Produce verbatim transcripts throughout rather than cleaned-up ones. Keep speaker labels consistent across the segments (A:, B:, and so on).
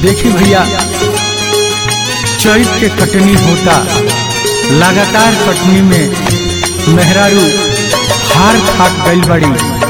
A: देखी भैया, चैत के कटनी होता, लगातार कटनी में मेहरारू हार थाक गइल बड़ी।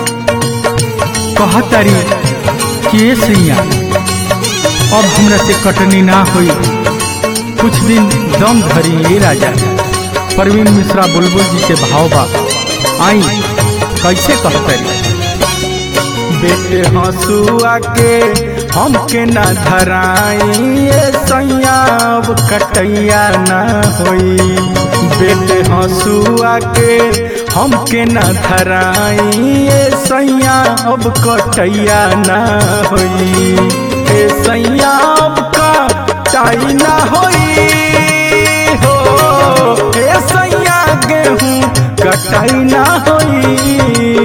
A: कहतारी कि ए सैया अब हमरा से कटनी ना होई, कुछ दिन दम धरी ये राजा। परवीन मिश्रा बुलबुल जी के भाव बा, आई कैसे कहतारी।
B: बेटे हंसुआ के हमके ना धराई, सैया अब कटैया ना होई। बेटे हंसुआ के हमके ना धराई, सैया अब कटैया ना होई। ए सैया अब कटाई ना होई हो, ए सैया गेहूं कटाई ना होई।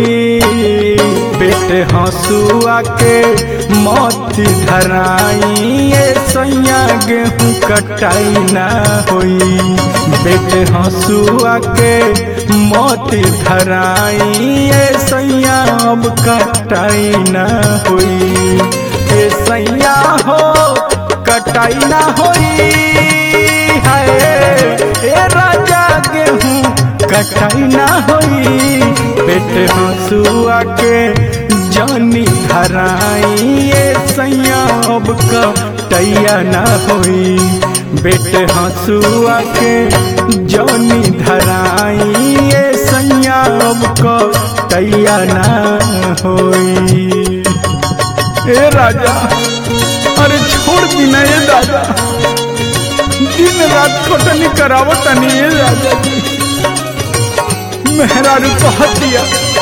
B: बेटे हंसुआ के मोती धराई, सैया गेहूं कटाई ना होई। बेटे हंसुआ के मोती धराई, सैया अब कटाई ना होई। ए सैया हो कटाई ना होई, हाय ए राजा गेहूं कटाई ना होई। बेटे हंसुआ के जानी धराई, सैया अब कटैया ना होई। बेटे हंसुआ के जानी धराई, सैया अब कटैया ना होई। ए राजा अरे छोड़ दी ना ये दादा, दिन रात कटनी करावत नहीं ये राजा जी। मेहरारू कहतिया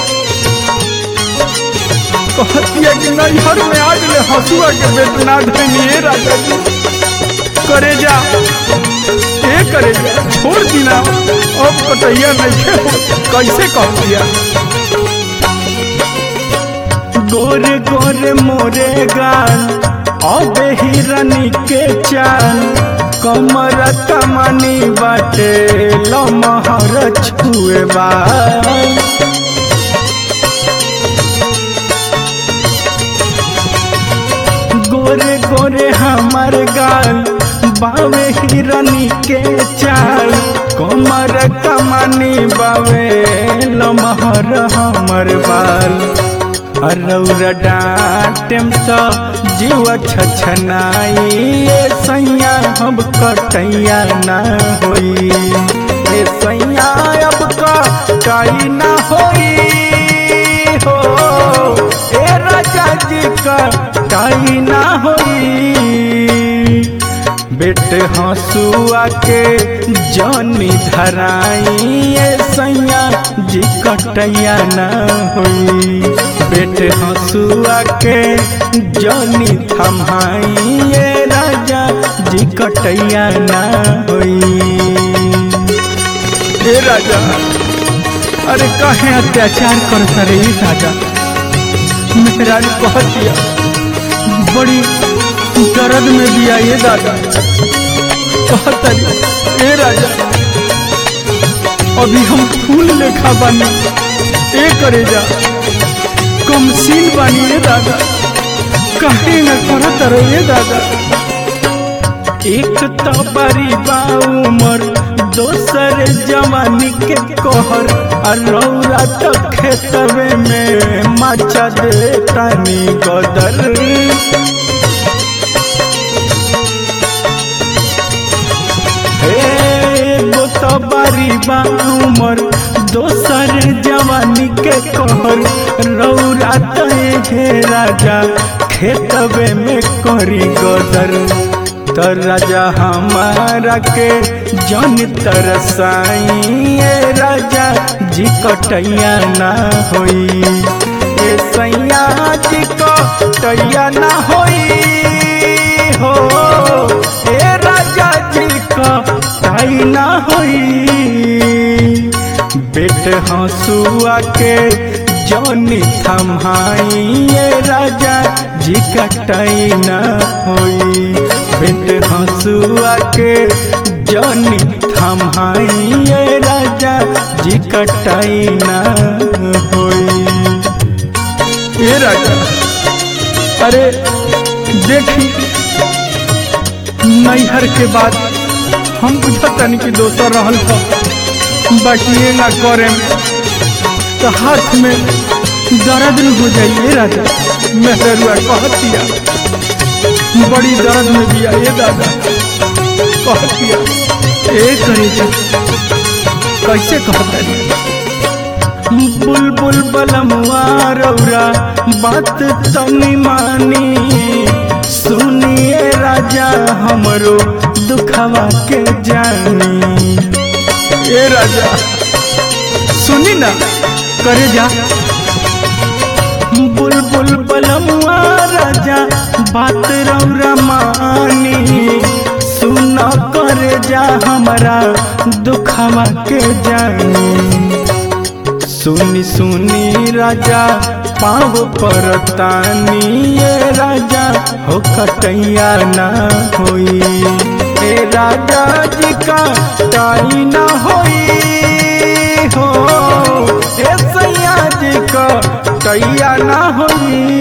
B: कहतिया कि नैहर में आज ले हंसुआ के बेट ना धनिए राजा जी। करे जा ए करे जा, छोड़ दी ना अब कटैया नहीं हो। कैसे कहतिया। गोरे गोरे मोरे गाल अब हिरनी के चाल, कमर कमनी बाटे लमहर छुए बाल। गोरे गोरे हमार गाल बावे हिरनी के चाल, कमर कमनी बावे लमहर हमर बाल। अरौरा डांटेम तो जीव छछनाई, सैया अब कटैया ना होई। ए सैया अब कटाई ना होई हो, ए राजा जी कटाई ना होई। बेटे हंसुआ के जानी धराई, सैया जी कटैया ना होई। बेटे हंसुआ के जानी थमाई, राजा जी कटैया ना होई। ए राजा अरे काहे अत्याचार करता रे राजा। मेहरारू कहतिया बड़ी दर्द में दिया ये दादा। कहता ए राजा अभी हम फूल लेखा बानी, ए करे जा कमसीन बानी ये दादा। काहे न करत रहे दादा। एक तो बड़ी बा उमर, दोसर जवानी के कहर, रौरा तो खेतवे में मचा देतानी गदर। एगो तो बड़ी बा उमर, दोसर जवानी के कहर, रौरा तो हे राजा खेतवे में करी गदर। तो राजा हमारा के जन तरसाई, राजा जी कटैया ना होई। ए सैया जी कटैया ना होई हो, ए राजा जी कटाई ना होई। बेटे हंसुआ के जानी थमाई, राजा जी कटाई ना होई। बेटे हंसुआ के जानी थमाई, राजा जी कटाई ना होई। ए राजा अरे देखी नैहर के बाद हम बुझतन कि दोसर रहल था बाकी ना करे तो हाथ में दर्द न हो जाइए राजा। मेहरुआ कहतिया बड़ी दर्द में भी आए दादा, कहतिया ए करे जा कैसे कहता बुलबुल बलमुआ रौरा बात तनी मानी, सुनिए राजा हमरो दुखवा के जानी। ए राजा सुनी ना करे जा बुलबुल बलमुआ राजा बात रौरा मानी, सुना करे जा हमारा दुखवा के जानी। सुनी सुनी राजा पाँव पर तानी, ये राजा हो कटैया ना होई, ए राजा जी का टाई ना होई हो, ए सैया जी का टैया ना होई।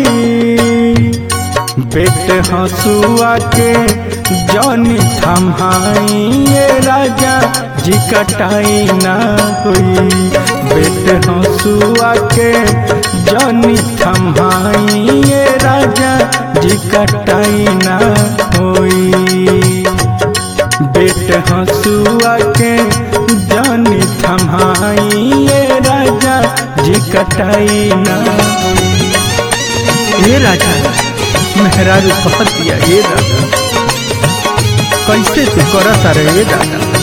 B: पेट हंसुआ के जौनी थमाई, ये राजा जी कटाई ना हुई। पेट हंसुआ के जौनी थमाई, ये राजा जी कटाई ना हुई। पेट हंसुआ के जौनी थमाई, ये राजा जी कटाई ना हुई। ये राजा मेहरारू कहतिया ये दादा कैसे तू करता रे दादा।